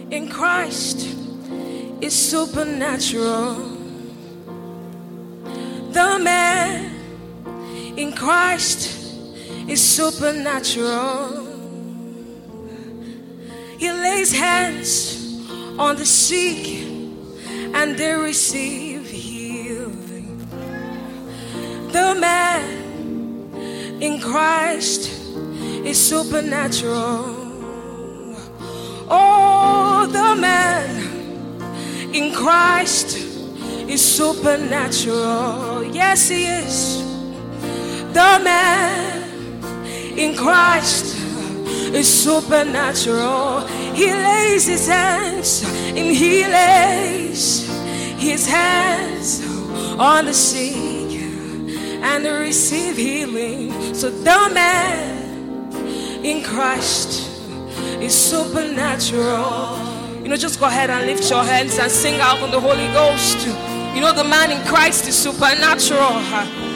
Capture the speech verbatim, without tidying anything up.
in Christ is supernatural. The man in Christ is supernatural. He lays hands on the sick and they receive healing. The man in Christ is supernatural. Oh, the man in Christ is supernatural. Yes, he is. The man in Christ is supernatural. He lays his hands and he lays his hands on the sick and they receive healing. So the man in Christ is supernatural. You know, just go ahead and lift your hands and sing out on the Holy Ghost. You know, the man in Christ is supernatural.